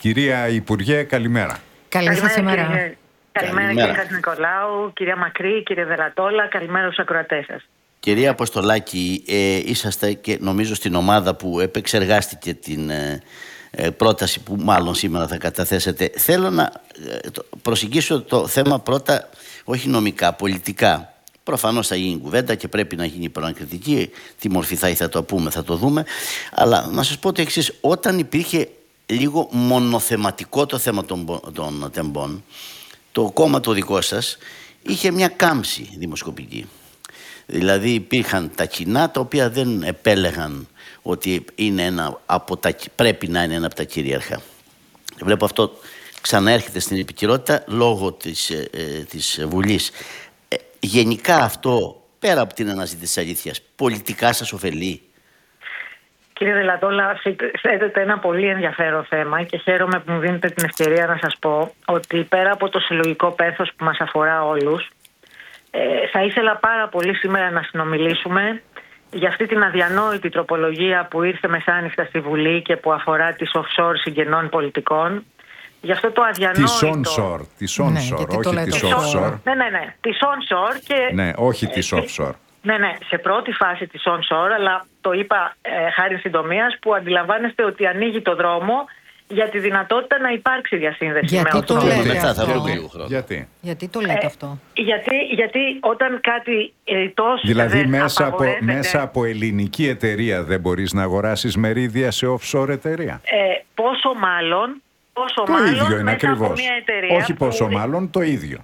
Κυρία Υπουργέ, καλημέρα. Καλή σας ημέρα. Καλημέρα κύριε Χατζηνικολάου, κυρία Μακρύ, κύριε Δελατόλα, καλημέρα στους ακροατές σας. Κυρία Αποστολάκη, είσαστε και νομίζω στην ομάδα που επεξεργάστηκε την πρόταση που μάλλον σήμερα θα καταθέσετε. Θέλω να προσεγγίσω το θέμα πρώτα, όχι νομικά, πολιτικά. Προφανώς θα γίνει κουβέντα και πρέπει να γίνει προανακριτική. Τι μορφή θα το πούμε, θα το δούμε. Αλλά να σας πω το εξής: όταν υπήρχε λίγο μονοθεματικό το θέμα των τεμπών, το κόμμα το δικό σας είχε μια κάμψη δημοσκοπική. Δηλαδή υπήρχαν τα κοινά τα οποία δεν επέλεγαν ότι είναι πρέπει να είναι ένα από τα κυρίαρχα. Βλέπω αυτό ξαναέρχεται στην επικαιρότητα λόγω της Βουλής. Γενικά αυτό, πέρα από την αναζήτηση της αλήθειας, πολιτικά σας ωφελεί? Κύριε Δελατόλα, θέτετε ένα πολύ ενδιαφέρον θέμα και χαίρομαι που μου δίνετε την ευκαιρία να σας πω ότι πέρα από το συλλογικό πένθος που μας αφορά όλους, θα ήθελα πάρα πολύ σήμερα να συνομιλήσουμε για αυτή την αδιανόητη τροπολογία που ήρθε μεσάνυχτα στη Βουλή και που αφορά τις offshore συγγενών πολιτικών. Γι' αυτό το αδιανόητο... Τις onshore, όχι τις offshore. Ναι, τις onshore και... Ναι, όχι τις offshore. Ναι, σε πρώτη φάση της onshore, αλλά το είπα χάρη συντομίας, που αντιλαμβάνεστε ότι ανοίγει το δρόμο για τη δυνατότητα να υπάρξει διασύνδεση. Γιατί το λέτε αυτό? Γιατί το λέτε αυτό? Γιατί όταν κάτι τόσο... Δηλαδή μέσα από ελληνική εταιρεία δεν μπορείς να αγοράσεις μερίδια σε offshore εταιρεία? Πόσο μάλλον ίδιο είναι ακριβώς. Όχι πόσο που... μάλλον, το ίδιο.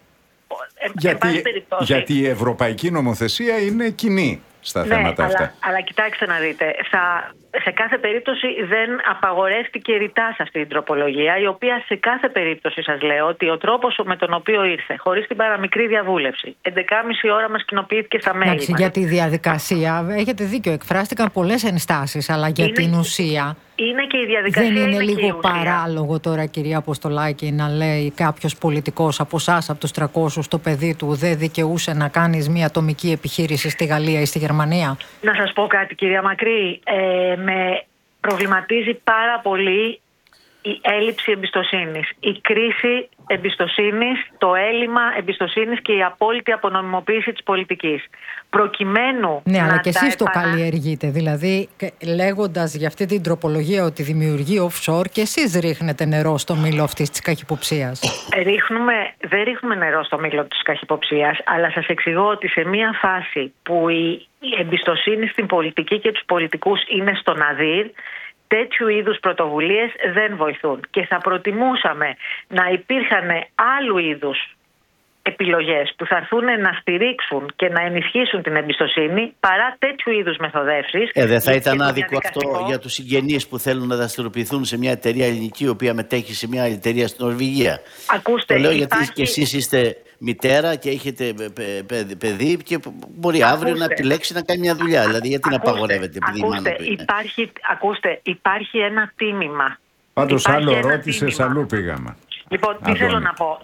Γιατί η ευρωπαϊκή νομοθεσία είναι κοινή στα θέματα αυτά. Αλλά κοιτάξτε να δείτε, σε κάθε περίπτωση δεν απαγορεύτηκε ρητά σε αυτή την τροπολογία, η οποία σε κάθε περίπτωση σας λέω ότι ο τρόπος με τον οποίο ήρθε, χωρίς την παραμικρή διαβούλευση, 11,5 ώρα μας κοινοποιήθηκε στα μέλη μας. Για τη διαδικασία έχετε δίκιο, εκφράστηκαν πολλές ενστάσεις, αλλά για την ουσία... Είναι και η διαδικασία. Δεν είναι λίγο παράλογο τώρα, κυρία Αποστολάκη, να λέει κάποιος πολιτικός από εσάς, από τους 300, το παιδί του δεν δικαιούσε να κάνεις μια ατομική επιχείρηση στη Γαλλία ή στη Γερμανία? Να σας πω κάτι, κυρία Μακρύ. Με προβληματίζει πάρα πολύ η έλλειψη εμπιστοσύνης, η κρίση εμπιστοσύνης, το έλλειμμα εμπιστοσύνης και η απόλυτη απονομιμοποίηση της πολιτικής. Προκειμένου αλλά και εσείς το καλλιεργείτε, δηλαδή λέγοντας για αυτή την τροπολογία ότι δημιουργεί offshore, και εσείς ρίχνετε νερό στο μήλο αυτής της καχυποψίας. Δεν ρίχνουμε νερό στο μήλο της καχυποψίας, αλλά σας εξηγώ ότι σε μια φάση που η εμπιστοσύνη στην πολιτική και τους πολιτικούς είναι στο ναδύρ, τέτοιου είδους πρωτοβουλίες δεν βοηθούν και θα προτιμούσαμε να υπήρχαν άλλου είδους επιλογές που θα έρθουν να στηρίξουν και να ενισχύσουν την εμπιστοσύνη παρά τέτοιου είδους μεθοδεύσεις. Δεν θα ήταν άδικο αυτό για τους συγγενείς που θέλουν να δραστηριοποιηθούν σε μια εταιρεία ελληνική η οποία μετέχει σε μια εταιρεία στην Νορβηγία? Ακούστε, το λέω γιατί και εσείς είστε μητέρα και έχετε παιδί και μπορεί αύριο να επιλέξει να κάνει μια δουλειά. Δηλαδή γιατί να απαγορεύεται? Υπάρχει ένα τίμημα. Πάντως άλλο ρώτησες, αλλού πήγαμε. Λοιπόν, τι θέλω να πω.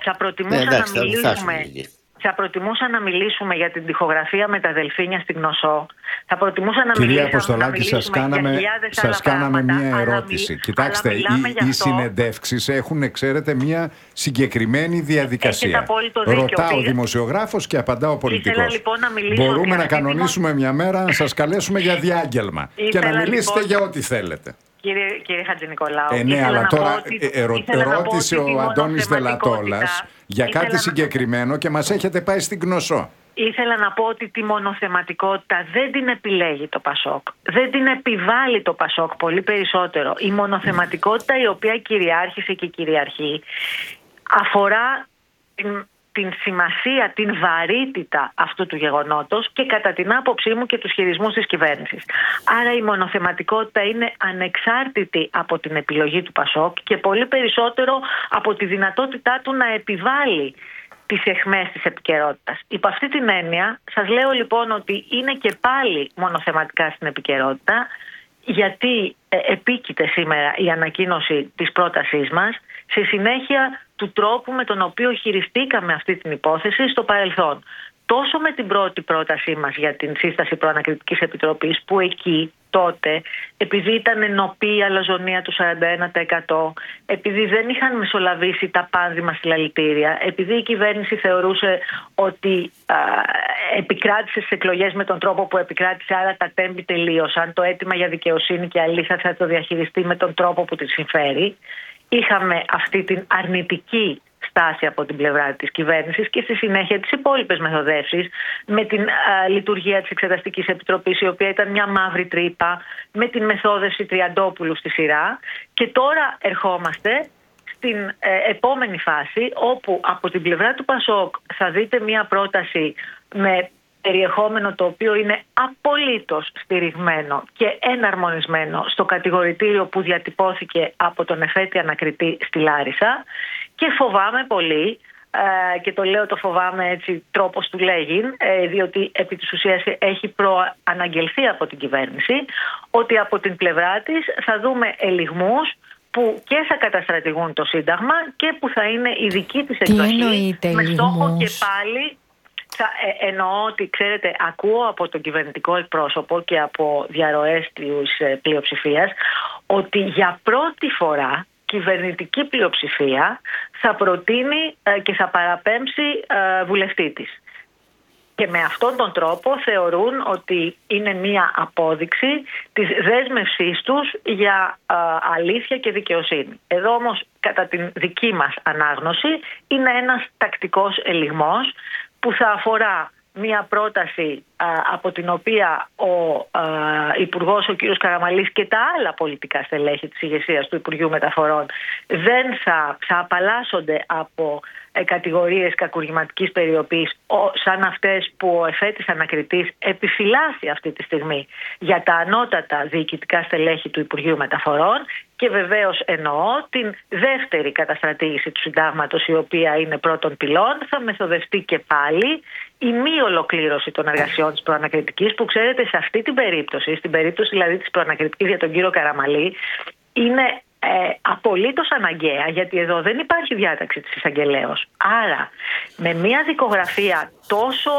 Θα προτιμούσα να μιλήσουμε για την τοιχογραφία με τα δελφίνια στην Γνωσό. Θα προτιμούσα να Κυρία Αποστολάκη, σας κάναμε μία ερώτηση. Κοιτάξτε, οι συνεντεύξεις έχουν, ξέρετε, μία συγκεκριμένη διαδικασία. Ρωτά ο δημοσιογράφος και απαντά ο πολιτικός. Λοιπόν, μπορούμε να κανονίσουμε μια μέρα να σας καλέσουμε για διάγγελμα και να μιλήσετε για ό,τι θέλετε. Κύριε Χατζηνικολάου, ναι, αλλά τώρα ρώτησε ο Αντώνης Δελατόλας για κάτι συγκεκριμένο και μας έχετε πάει στην Γνωσό. Ήθελα να πω ότι τη μονοθεματικότητα δεν την επιλέγει το ΠΑΣΟΚ. Δεν την επιβάλλει το ΠΑΣΟΚ, πολύ περισσότερο. Η μονοθεματικότητα η οποία κυριάρχησε και κυριαρχεί αφορά την σημασία, την βαρύτητα αυτού του γεγονότος και κατά την άποψή μου και τους χειρισμούς της κυβέρνησης. Άρα η μονοθεματικότητα είναι ανεξάρτητη από την επιλογή του ΠΑΣΟΚ και πολύ περισσότερο από τη δυνατότητά του να επιβάλλει τις αιχμές της επικαιρότητας. Υπό αυτή την έννοια σας λέω λοιπόν ότι είναι και πάλι μονοθεματικά στην επικαιρότητα, γιατί επίκειται σήμερα η ανακοίνωση της πρότασής μας σε συνέχεια του τρόπου με τον οποίο χειριστήκαμε αυτή την υπόθεση στο παρελθόν. Τόσο με την πρώτη πρότασή μας για την σύσταση προανακριτικής επιτροπής, που εκεί τότε, επειδή ήταν νοπή η αλαζονία του 41%, επειδή δεν είχαν μεσολαβήσει τα πάνδημα συλλαλητήρια, επειδή η κυβέρνηση θεωρούσε ότι επικράτησε στις εκλογές με τον τρόπο που επικράτησε, άρα τα τέμπη τελείωσαν, το αίτημα για δικαιοσύνη και αλήθεια θα το διαχειριστεί με τον τρόπο που της συμφέρει. Είχαμε αυτή την αρνητική στάση από την πλευρά της κυβέρνησης και στη συνέχεια τις υπόλοιπες μεθοδεύσεις, με την λειτουργία της Εξεταστικής Επιτροπής, η οποία ήταν μια μαύρη τρύπα, με την μεθόδευση Τριαντόπουλου στη σειρά. Και τώρα ερχόμαστε στην επόμενη φάση, όπου από την πλευρά του ΠΑΣΟΚ θα δείτε μια πρόταση με περιεχόμενο το οποίο είναι απολύτως στηριγμένο και εναρμονισμένο στο κατηγορητήριο που διατυπώθηκε από τον εφέτη ανακριτή στη Λάρισα, και φοβάμαι πολύ, και το λέω το φοβάμαι έτσι τρόπος του λέγειν, διότι επί της ουσίας έχει προαναγγελθεί από την κυβέρνηση, ότι από την πλευρά της θα δούμε ελιγμούς που και θα καταστρατηγούν το Σύνταγμα και που θα είναι η δική της εκδοχή, με στόχο και πάλι. Εννοώ ότι, ξέρετε, ακούω από τον κυβερνητικό εκπρόσωπο και από διαρροές της πλειοψηφίας ότι για πρώτη φορά κυβερνητική πλειοψηφία θα προτείνει και θα παραπέμψει βουλευτή της. Και με αυτόν τον τρόπο θεωρούν ότι είναι μία απόδειξη της δέσμευσής τους για αλήθεια και δικαιοσύνη. Εδώ όμως, κατά την δική μας ανάγνωση, είναι ένας τακτικός ελιγμός που θα αφορά μία πρόταση από την οποία ο Υπουργός, ο κ. Καραμαλής, και τα άλλα πολιτικά στελέχη της ηγεσίας του Υπουργείου Μεταφορών δεν θα απαλλάσσονται από κατηγορίες κακουργηματικής περιοπής σαν αυτές που ο εφέτης ανακριτής επιφυλάσσει αυτή τη στιγμή για τα ανώτατα διοικητικά στελέχη του Υπουργείου Μεταφορών. Και βεβαίως εννοώ την δεύτερη καταστρατήγηση του Συντάγματος, η οποία είναι πρώτον πυλών. Θα μεθοδευτεί και πάλι η μη ολοκλήρωση των εργασιών της προανακριτικής, που ξέρετε σε αυτή την περίπτωση, στην περίπτωση δηλαδή της προανακριτικής για τον κύριο Καραμαλή, είναι απολύτως αναγκαία, γιατί εδώ δεν υπάρχει διάταξη της εισαγγελέως. Άρα με μια δικογραφία τόσο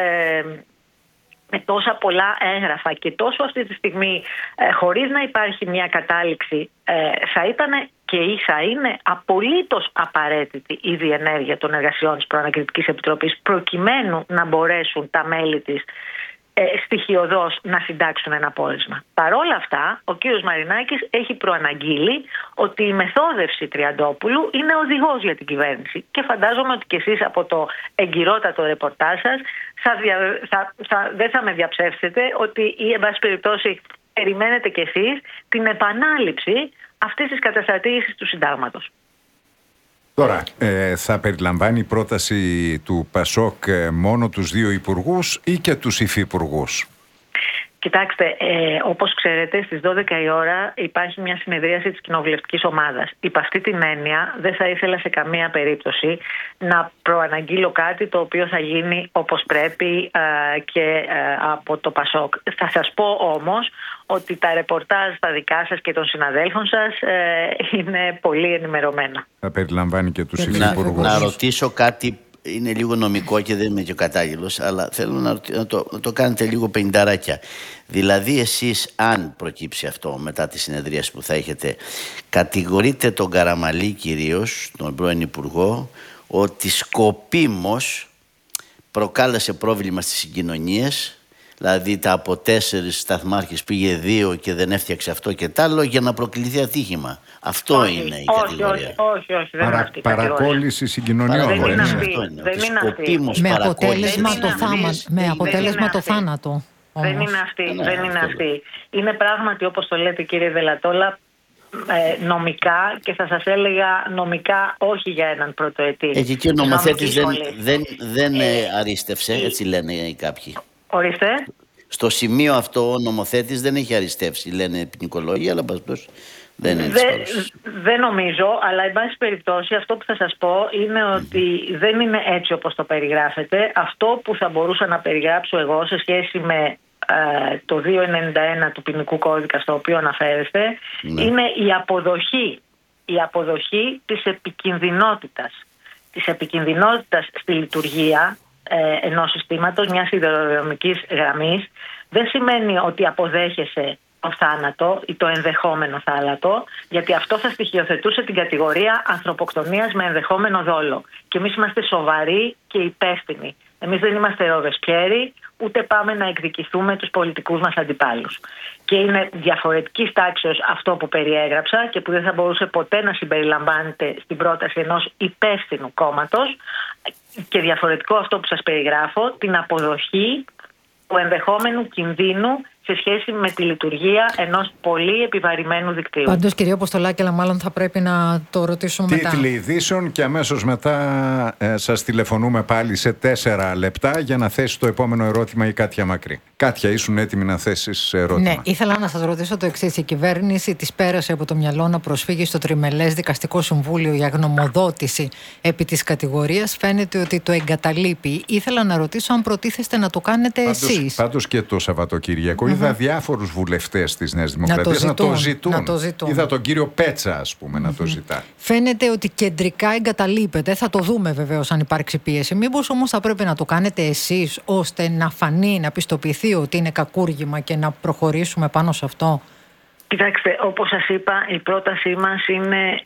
με τόσα πολλά έγγραφα και τόσο αυτή τη στιγμή χωρίς να υπάρχει μια κατάληξη, θα ήταν και θα είναι απολύτως απαραίτητη η διενέργεια των εργασιών της Προανακριτικής Επιτροπής, προκειμένου να μπορέσουν τα μέλη της στοιχειωδώς να συντάξουν ένα πόρισμα. Παρ' όλα αυτά, ο κύριος Μαρινάκης έχει προαναγγείλει ότι η μεθόδευση Τριαντόπουλου είναι οδηγός για την κυβέρνηση. Και φαντάζομαι ότι και εσείς από το εγκυρότατο ρεπορτάζ σας δεν θα με διαψεύσετε ότι ή εν πάση περιπτώσει περιμένετε κι εσείς την επανάληψη αυτής της καταστρατήγησης του Συντάγματος. Τώρα, θα περιλαμβάνει η πρόταση του ΠΑΣΟΚ μόνο τους δύο υπουργούς ή και τους υφυπουργούς? Κοιτάξτε, όπως ξέρετε, στις 12 η ώρα υπάρχει μια συνεδρίαση της κοινοβουλευτικής ομάδας. Υπ' αυτή την έννοια δεν θα ήθελα σε καμία περίπτωση να προαναγγείλω κάτι το οποίο θα γίνει όπως πρέπει και από το ΠΑΣΟΚ. Θα σας πω όμως ότι τα ρεπορτάζ τα δικά σας και των συναδέλφων σας είναι πολύ ενημερωμένα. Θα περιλαμβάνει και τους υφυπουργούς. Να ρωτήσω κάτι. Είναι λίγο νομικό και δεν είμαι και ο κατάλληλος, αλλά θέλω να το κάνετε λίγο πενηνταράκια. Δηλαδή εσείς, αν προκύψει αυτό μετά τη συνεδρίαση που θα έχετε, κατηγορείτε τον Καραμαλή κυρίως, τον πρώην Υπουργό, ότι σκοπίμως προκάλεσε πρόβλημα στις συγκοινωνίες, δηλαδή τα από 4 σταθμάρχες πήγε 2 και δεν έφτιαξε αυτό και τ' άλλο, για να προκληθεί ατύχημα. Αυτό όχι, είναι η κατηγορία. Όχι, δεν είναι αυτή η παρακόλληση συγκοινωνιών. Δεν είναι αυτή. Με αποτέλεσμα το θάνατο. Δεν είναι αυτή. Είναι πράγματι, όπως το λέτε κύριε Δελατόλα, νομικά, και θα σας έλεγα νομικά όχι για έναν πρωτοετή. Εκεί ο νομοθέτης δεν αρίστευσε, έτσι λένε κάποιοι. Ορίστε. Στο σημείο αυτό ο νομοθέτης δεν έχει αριστεύσει, λένε ποινικολόγοι, αλλά παστός δεν είναι δεν νομίζω, αλλά εν πάση περιπτώσει αυτό που θα σας πω είναι ότι δεν είναι έτσι όπως το περιγράφετε. Αυτό που θα μπορούσα να περιγράψω εγώ σε σχέση με το 291 του ποινικού κώδικα στο οποίο αναφέρεστε, είναι η αποδοχή της επικινδυνότητας στη λειτουργία ενός συστήματος, μιας σιδηροδρομικής γραμμής. Δεν σημαίνει ότι αποδέχεσαι το θάνατο ή το ενδεχόμενο θάνατο, γιατί αυτό θα στοιχειοθετούσε την κατηγορία ανθρωποκτονίας με ενδεχόμενο δόλο. Και εμείς είμαστε σοβαροί και υπεύθυνοι. Εμείς δεν είμαστε Ροβεσπιέρι, ούτε πάμε να εκδικηθούμε τους πολιτικούς μας αντιπάλους. Και είναι διαφορετικής τάξεως αυτό που περιέγραψα και που δεν θα μπορούσε ποτέ να συμπεριλαμβάνεται στην πρόταση ενός υπεύθυνου κόμματος, και διαφορετικό αυτό που σας περιγράφω, την αποδοχή του ενδεχόμενου κινδύνου σε σχέση με τη λειτουργία ενός πολύ επιβαρημένου δικτύου. Πάντως, κυρία Αποστολάκη, αλλά μάλλον θα πρέπει να το ρωτήσουμε μετά. Τίτλοι ειδήσεων και αμέσως μετά σας τηλεφωνούμε πάλι σε 4 λεπτά για να θέσει το επόμενο ερώτημα η Κάτια Μακρύ. Κάτια, ήσουν έτοιμη να θέσεις ερώτημα? Ναι, ήθελα να σας ρωτήσω το εξής. Η κυβέρνηση της πέρασε από το μυαλό να προσφύγει στο Τριμελές Δικαστικό Συμβούλιο για γνωμοδότηση επί της κατηγορίας. Φαίνεται ότι το εγκαταλείπει. Ήθελα να ρωτήσω αν προτίθεστε να το κάνετε εσείς. Πάντως και το Σαββατοκύριακο είδα διάφορους βουλευτές της Νέας Δημοκρατίας να το ζητούν. Είδα τον κύριο Πέτσα, ας πούμε, να το ζητά. Φαίνεται ότι κεντρικά εγκαταλείπεται. Θα το δούμε βεβαίως αν υπάρξει πίεση. Μήπως όμως θα πρέπει να το κάνετε εσείς, ώστε να φανεί, να πιστοποιηθεί ότι είναι κακούργημα και να προχωρήσουμε πάνω σε αυτό? Κοιτάξτε, όπως σας είπα, η πρότασή μας είναι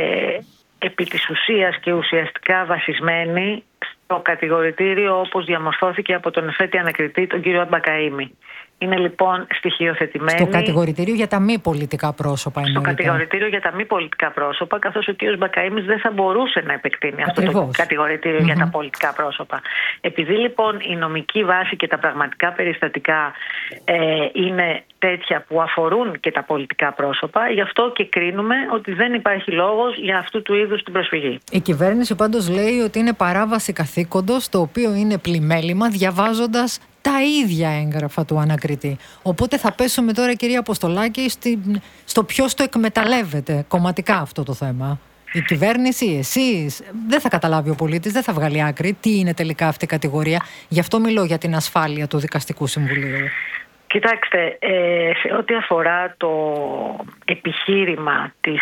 επί της ουσίας και ουσιαστικά βασισμένη στο κατηγορητήριο όπως διαμορφώθηκε από τον εφέτη ανακριτή, τον κύριο Μπακαΐμη. Είναι λοιπόν στοιχειοθετημένη. Στο κατηγορητήριο για τα μη πολιτικά πρόσωπα, εννοείται. Στο κατηγορητήριο για τα μη πολιτικά πρόσωπα, καθώς ο κύριος Μπακαΐμης δεν θα μπορούσε να επεκτείνει αυτό το κατηγορητήριο για τα πολιτικά πρόσωπα. Επειδή λοιπόν η νομική βάση και τα πραγματικά περιστατικά είναι τέτοια που αφορούν και τα πολιτικά πρόσωπα, γι' αυτό και κρίνουμε ότι δεν υπάρχει λόγος για αυτού του είδους την προσφυγή. Η κυβέρνηση πάντως λέει ότι είναι παράβαση καθήκοντος, το οποίο είναι πλημέλημα διαβάζοντας τα ίδια έγγραφα του ανακριτή. Οπότε θα πέσουμε τώρα, κυρία Αποστολάκη, στο ποιος το εκμεταλλεύεται κομματικά αυτό το θέμα. Η κυβέρνηση, εσείς? Δεν θα καταλάβει ο πολίτης, δεν θα βγάλει άκρη τι είναι τελικά αυτή η κατηγορία. Γι' αυτό μιλώ για την ασφάλεια του Δικαστικού Συμβουλίου. Κοιτάξτε, σε ό,τι αφορά το επιχείρημα της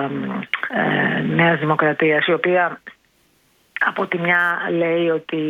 Νέας Δημοκρατίας, η οποία από τη μια λέει ότι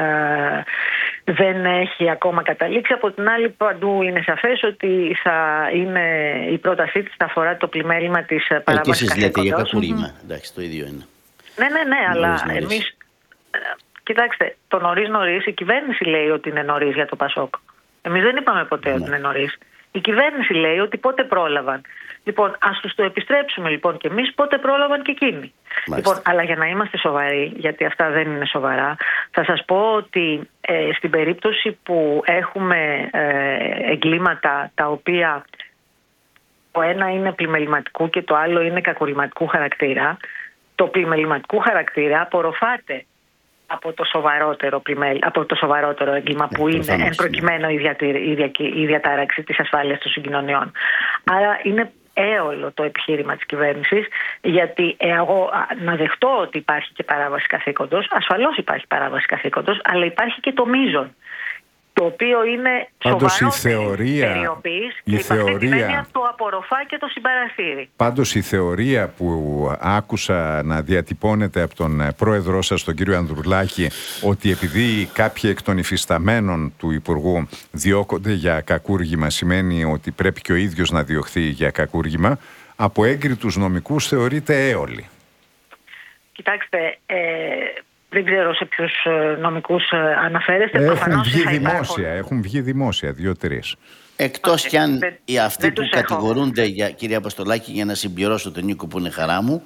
δεν έχει ακόμα καταλήξει, από την άλλη παντού είναι σαφές ότι η πρότασή της θα αφορά το πλημέλημα της παράβασης καθήκοντος. Λέτε για κακούργημα. Εντάξει, το ίδιο είναι. Ναι, αλλά εμείς... Κοιτάξτε, το νωρίς, η κυβέρνηση λέει ότι είναι νωρίς για το Πασόκ. Εμείς δεν είπαμε ποτέ ότι είναι νωρίς. Η κυβέρνηση λέει ότι πότε πρόλαβαν. Λοιπόν, ας τους το επιστρέψουμε λοιπόν και εμείς πότε πρόλαβαν και εκείνοι. Λοιπόν, αλλά για να είμαστε σοβαροί, γιατί αυτά δεν είναι σοβαρά, θα σας πω ότι στην περίπτωση που έχουμε εγκλήματα τα οποία το ένα είναι πλημεληματικού και το άλλο είναι κακουργηματικού χαρακτήρα, το πλημεληματικού χαρακτήρα απορροφάται από το σοβαρότερο έγκλημα που είναι εν προκειμένου η διατάραξη της ασφάλειας των συγκοινωνιών. Άρα είναι έολο το επιχείρημα της κυβέρνησης, γιατί εγώ να δεχτώ ότι υπάρχει και παράβαση καθήκοντος, ασφαλώς υπάρχει παράβαση καθήκοντος, αλλά υπάρχει και το μείζον, το οποίο είναι σοβαρότερη περιοποίηση και η το απορροφά και το συμπαρασύρει. Πάντως η θεωρία που άκουσα να διατυπώνεται από τον πρόεδρό σας, τον κύριο Ανδρουλάκη, ότι επειδή κάποιοι εκ των υφισταμένων του Υπουργού διώκονται για κακούργημα, σημαίνει ότι πρέπει και ο ίδιος να διωχθεί για κακούργημα, από έγκριτους νομικούς θεωρείται έολη. Κοιτάξτε, δεν ξέρω σε ποιους νομικούς αναφέρεστε. Έχουν βγει δημόσια 2-3. Εκτός κι αν αυτοί που κατηγορούνται, κυρία Αποστολάκη, για να συμπληρώσω τον Νίκο που είναι χαρά μου,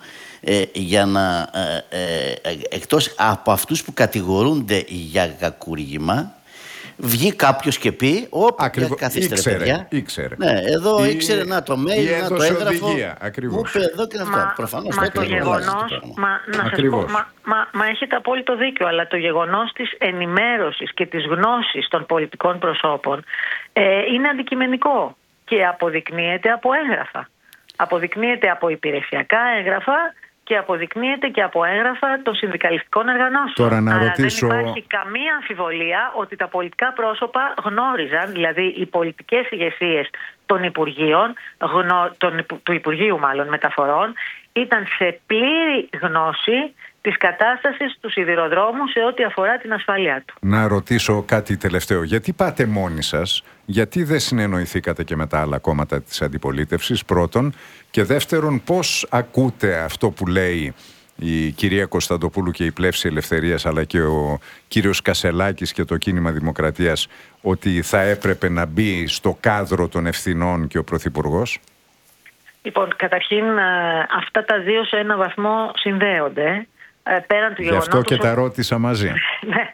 εκτός από αυτούς που κατηγορούνται για κακούργημα, βγει κάποιος και πει: καθίστε ρε παιδιά. Ήξερε. Ναι, εδώ ήξερε να το mail, να το έγραφο. Μου είπε εδώ και αυτό. Προφανώς το γεγονός. Μα έχετε απόλυτο δίκιο, αλλά το γεγονός της ενημέρωσης και της γνώσης των πολιτικών προσώπων είναι αντικειμενικό και αποδεικνύεται από έγγραφα. Αποδεικνύεται από υπηρεσιακά έγγραφα και αποδεικνύεται και από έγγραφα των συνδικαλιστικών οργανώσεων. Τώρα να ρωτήσω... δεν υπάρχει καμία αμφιβολία ότι τα πολιτικά πρόσωπα γνώριζαν, δηλαδή οι πολιτικές ηγεσίες των Υπουργείων, του Υπουργείου μάλλον Μεταφορών, ήταν σε πλήρη γνώση της κατάστασης του σιδηροδρόμου σε ό,τι αφορά την ασφάλειά του. Να ρωτήσω κάτι τελευταίο. Γιατί πάτε μόνοι σας, γιατί δεν συνεννοηθήκατε και με τα άλλα κόμματα της αντιπολίτευσης, πρώτον, και δεύτερον, πώς ακούτε αυτό που λέει η κυρία Κωνσταντοπούλου και η Πλεύση Ελευθερίας, αλλά και ο κύριος Κασελάκης και το Κίνημα Δημοκρατίας, ότι θα έπρεπε να μπει στο κάδρο των ευθυνών και ο Πρωθυπουργός? Λοιπόν, καταρχήν αυτά τα δύο σε ένα βαθμό συνδέονται. Πέραν του γι' αυτό και τα ρώτησα μαζί. Ναι.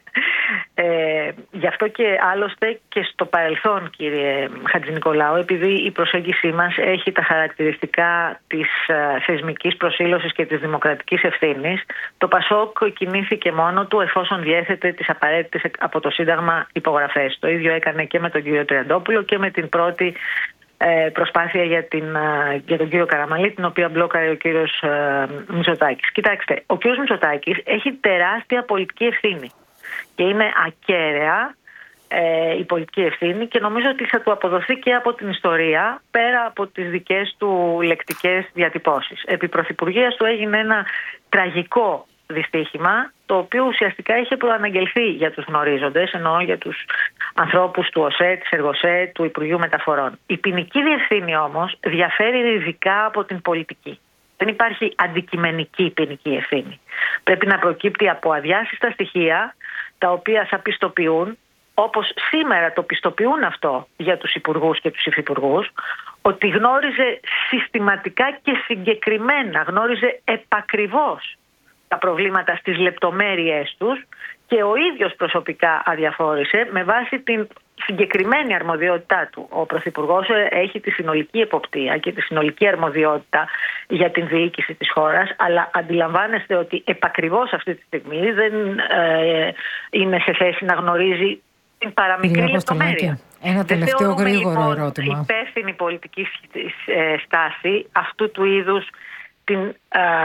Γι' αυτό και άλλωστε και στο παρελθόν, κύριε Χατζηνικολάου, επειδή η προσέγγιση μας έχει τα χαρακτηριστικά της θεσμικής προσήλωσης και της δημοκρατικής ευθύνης, το ΠΑΣΟΚ κινήθηκε μόνο του εφόσον διέθετε τις απαραίτητες από το Σύνταγμα υπογραφές. Το ίδιο έκανε και με τον κύριο Τριαντόπουλο και με την πρώτη προσπάθεια για τον κύριο Καραμανλή, την οποία μπλόκαρε ο κύριος Μητσοτάκης. Κοιτάξτε, ο κύριος Μητσοτάκης έχει τεράστια πολιτική ευθύνη και είναι ακέραια η πολιτική ευθύνη και νομίζω ότι θα του αποδοθεί και από την ιστορία, πέρα από τις δικές του λεκτικές διατυπώσεις. Επί πρωθυπουργίας του έγινε ένα τραγικό δυστύχημα, το οποίο ουσιαστικά είχε προαναγγελθεί για τους γνωρίζοντες, εννοώ για τους ανθρώπους του ΟΣΕ, της ΕΡΓΟΣΕ, του Υπουργείου Μεταφορών. Η ποινική διευθύνη όμως διαφέρει ριζικά από την πολιτική. Δεν υπάρχει αντικειμενική ποινική ευθύνη. Πρέπει να προκύπτει από αδιάσυστα στοιχεία, τα οποία θα πιστοποιούν, όπως σήμερα το πιστοποιούν αυτό για τους υπουργούς και τους υφυπουργούς, ότι γνώριζε συστηματικά και συγκεκριμένα, γνώριζε επακριβώς τα προβλήματα στις λεπτομέρειές τους και ο ίδιος προσωπικά αδιαφόρησε με βάση την συγκεκριμένη αρμοδιότητά του. Ο Πρωθυπουργός έχει τη συνολική εποπτεία και τη συνολική αρμοδιότητα για την διοίκηση της χώρας, αλλά αντιλαμβάνεστε ότι επακριβώς αυτή τη στιγμή δεν είναι σε θέση να γνωρίζει την παραμικρή λεπτομέρεια. Ένα τελευταίο γρήγορο ερώτημα. Η υπεύθυνη πολιτική στάση αυτού του είδους την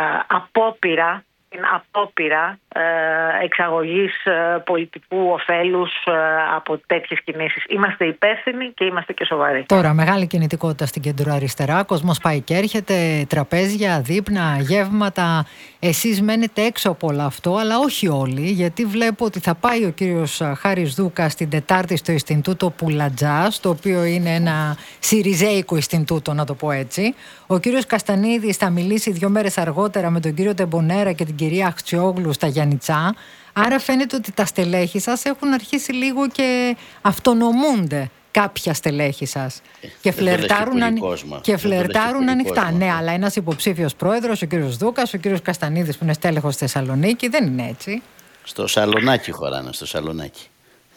απόπειρα εξαγωγής πολιτικού ωφέλους από τέτοιες κινήσεις. Είμαστε υπεύθυνοι και είμαστε και σοβαροί. Τώρα, μεγάλη κινητικότητα στην κεντροαριστερά. Κόσμος πάει και έρχεται, τραπέζια, δείπνα, γεύματα. Εσείς μένετε έξω από όλο αυτό, αλλά όχι όλοι, γιατί βλέπω ότι θα πάει ο κύριος Χάρης Δούκας την Τετάρτη στο Ινστιτούτο Πουλατζάς, το οποίο είναι ένα σιριζέικο Ινστιτούτο, να το πω έτσι. Ο κύριος Καστανίδης θα μιλήσει 2 μέρες αργότερα με τον κύριο Τεμπονέρα και την κυρία Αχτσιόγλου στα Γιαννιτσά. Άρα φαίνεται ότι τα στελέχη σας έχουν αρχίσει λίγο και αυτονομούνται κάποια στελέχη σας και φλερτάρουν ανοιχτά. Ναι, αλλά ένας υποψήφιος πρόεδρος, ο κύριος Δούκας, ο κύριος Καστανίδης που είναι στέλεχος στη Θεσσαλονίκη, δεν είναι έτσι? Στο Σαλονάκι χωράνε, στο Σαλονάκι.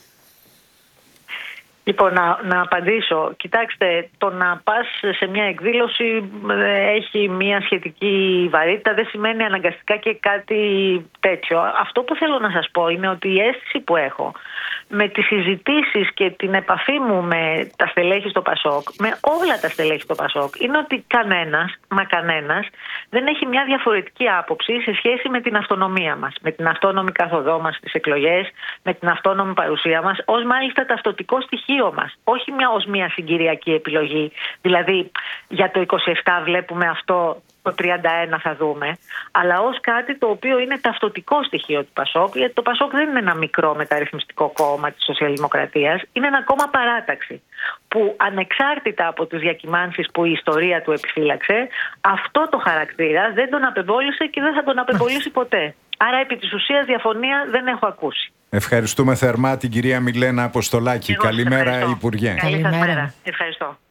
Λοιπόν, να απαντήσω. Κοιτάξτε, το να πας σε μια εκδήλωση έχει μια σχετική βαρύτητα, δεν σημαίνει αναγκαστικά και κάτι τέτοιο. Αυτό που θέλω να σας πω είναι ότι η αίσθηση που έχω με τις συζητήσεις και την επαφή μου με τα στελέχη στο ΠΑΣΟΚ, με όλα τα στελέχη στο ΠΑΣΟΚ, είναι ότι κανένας δεν έχει μια διαφορετική άποψη σε σχέση με την αυτονομία μας, με την αυτόνομη καθοδό μας στις εκλογές, με την αυτόνομη παρουσία μας, ως μάλιστα ταυτοτικό στοιχείο μας, όχι ως μια συγκυριακή επιλογή. Δηλαδή, για το 27 βλέπουμε αυτό, το 31 θα δούμε, αλλά ως κάτι το οποίο είναι ταυτοτικό στοιχείο του ΠΑΣΟΚ, γιατί το ΠΑΣΟΚ δεν είναι ένα μικρό μεταρρυθμιστικό κόμμα της σοσιαλδημοκρατίας, είναι ένα κόμμα παράταξη, που ανεξάρτητα από τις διακυμάνσεις που η ιστορία του επιφύλαξε, αυτό το χαρακτήρα δεν τον απεμπόλησε και δεν θα τον απεμπολίσει ποτέ. Άρα επί της ουσίας διαφωνία δεν έχω ακούσει. Ευχαριστούμε θερμά την κυρία Μιλένα Αποστολάκη. Καλημέρα, Υπουργέ. Καλημέρα. Ευχαριστώ.